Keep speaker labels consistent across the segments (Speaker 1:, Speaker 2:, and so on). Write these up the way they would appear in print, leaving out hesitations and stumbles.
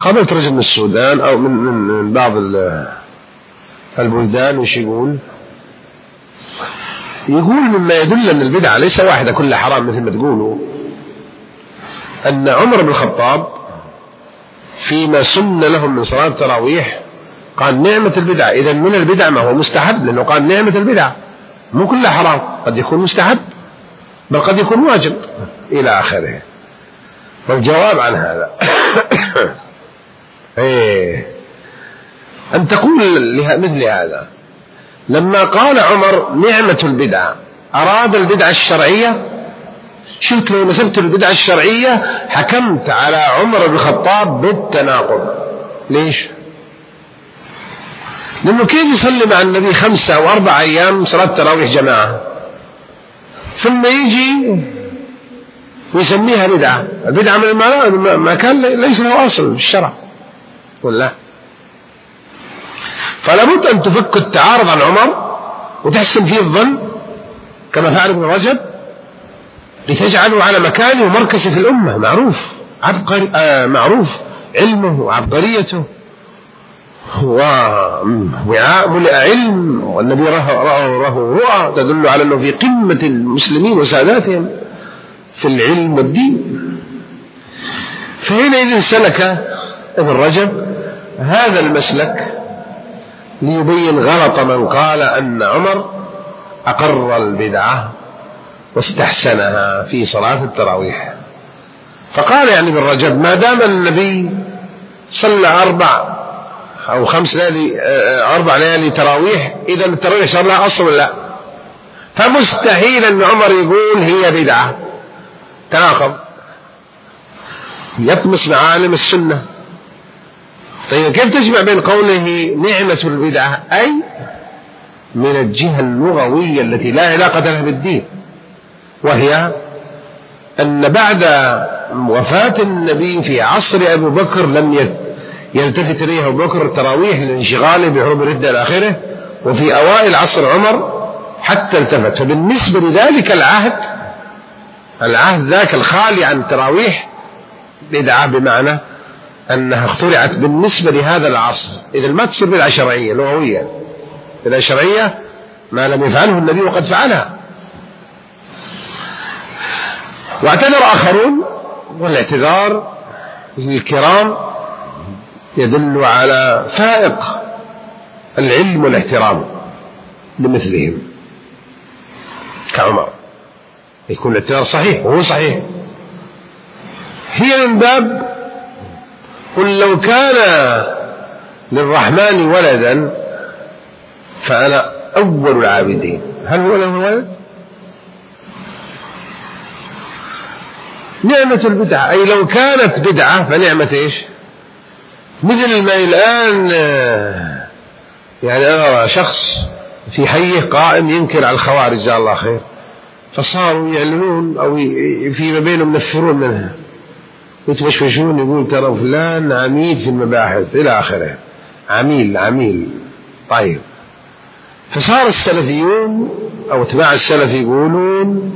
Speaker 1: قابلت رجل من السودان أو من بعض البلدان، وش يقول مما يدل أن البدعة ليس واحدة كلها حرام مثل ما تقولوا، أن عمر بن الخطاب فيما سن لهم من صلاة التراويح قال نعمة البدعة. إذن من البدع ما هو مستحب، لأنه قال نعمة البدعة، مو كلها حرام، قد يكون مستحب بل قد يكون واجب إلى آخره. والجواب عن هذا أن تقول مثل هذا، لما قال عمر نعمة البدعة أراد البدعة الشرعية. شفت لو نسبت البدعة الشرعية حكمت على عمر بن الخطاب بالتناقض. ليش؟ لأنه كيف يصلي مع النبي 5 أو 4 أيام صلاة تراويح جماعة ثم يجي ويسميها بدعة؟ البدعة من ما كان ليس له أصل في الشرع ولا. فلا بد أن تفك التعارض عن عمر وتحسن فيه الظن كما فعل ابن رجب، لتجعله على مكانه ومركزه في الأمة، معروف معروف علمه وعبقريته ووعاء ملئ علم، والنبي رأى رؤى تدل على أنه في قمة المسلمين وساداتهم في العلم والدين. فحينئذ سلك ابن رجب هذا المسلك ليبين غلط من قال أن عمر أقر البدعة واستحسنها في صلاة التراويح. فقال يعني ابن رجب ما دام النبي صلى 4 أو 5 ليالي 4 ليالي تراويح، إذا التراويح صار لها أصل لا، فمستحيل أن عمر يقول هي بدعة. تناقض، يطمس معالم السنة. طيب كيف تجمع بين قوله نعمة البدعة أي من الجهة اللغوية التي لا علاقة لها بالدين، وهي أن بعد وفاة النبي في عصر أبو بكر لم يلتفت إليه أبو بكر التراويح لانشغاله بحروب الردة إلى آخره، وفي أوائل عصر عمر حتى التفت. فبالنسبة لذلك العهد ذاك الخالي عن التراويح بدعة، بمعنى أنها اخترعت بالنسبة لهذا العصر. إذا ما تصير بدعة شرعية لغوية، بدعة شرعية ما لم يفعله النبي وقد فعلها. واعتذر آخرون، والاعتذار الكرام يدل على فائق العلم والاحترام لمثلهم كعمر، يكون الاعتذار صحيح وهو صحيح. هي من باب قل لو كان للرحمن ولدا فأنا أول العابدين. هل هو له ولد؟ نعمة البدعة أي لو كانت بدعة فنعمة إيش؟ مثل ما الآن يعني أنا شخص في حيه قائم ينكر على الخوارج جزاه الله خير، فصاروا يعلنون أو فيما بينهم ينفرون منها، يتوشوشون، يقول ترى فلان عميد في المباحث إلى آخره، عميل. طيب، فصار السلفيون أو اتباع السلف يقولون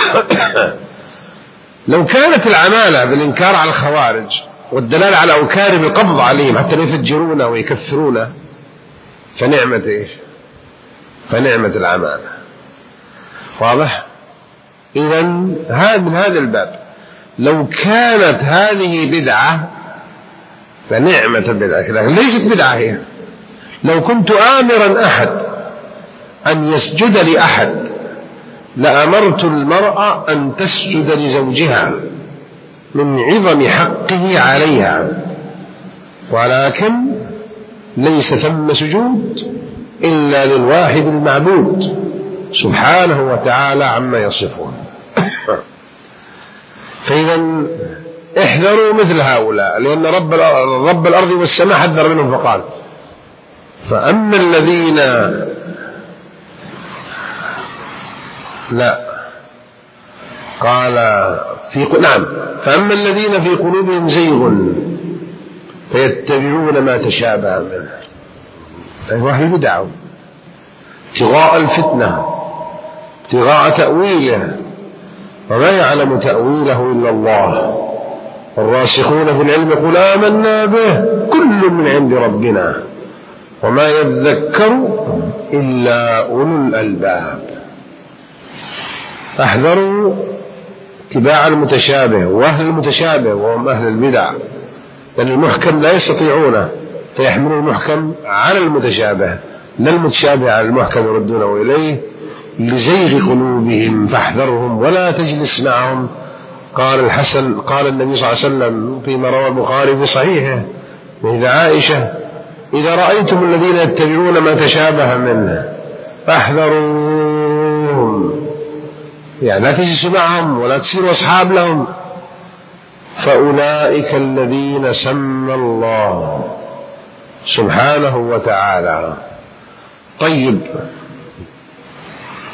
Speaker 1: لو كانت العمالة بالإنكار على الخوارج والدلالة على أوكار بالقبض عليهم حتى يفجرونه ويكفرونه فنعمة إيش؟ فنعمة العمالة. واضح؟ إذن من هذا الباب لو كانت هذه بدعة فنعمة البدعة، لكن ليست بدعة هي. لو كنت آمرا أحد أن يسجد لأحد لأمرت المرأة أن تسجد لزوجها من عظم حقه عليها، ولكن ليس ثم سجود إلا للواحد المعبود سبحانه وتعالى عما يصفون. فإذا احذروا مثل هؤلاء، لأن رب الأرض والسماء حذر منهم فقال فأما الذين فأما الذين في قلوبهم زيغ فيتبعون ما تشابه منه، أي أهل البدع، ابتغاء الفتنة، ابتغاء تأويله، وما يعلم تأويله إلا الله. الراسخون في العلم يقول آمنا به كل من عند ربنا وما يذكر إلا أولو الألباب. فاحذروا اتباع المتشابه وأهل المتشابه وهم أهل البدع، لأن المحكم لا يستطيعونه فيحملون المحكم على المتشابه، لا المتشابه على المحكم يردونه إليه لزيغ قلوبهم، فاحذرهم ولا تجلس معهم. قال الحسن قال النبي صلى الله عليه وسلم فيما روى البخاري في صحيحه من عائشة: إذا رأيتم الذين يتبعون ما تشابه منه فاحذروهم، يعني لا تجلسوا معهم ولا تصيروا أصحاب لهم، فأولئك الذين سمى الله سبحانه وتعالى. طيب،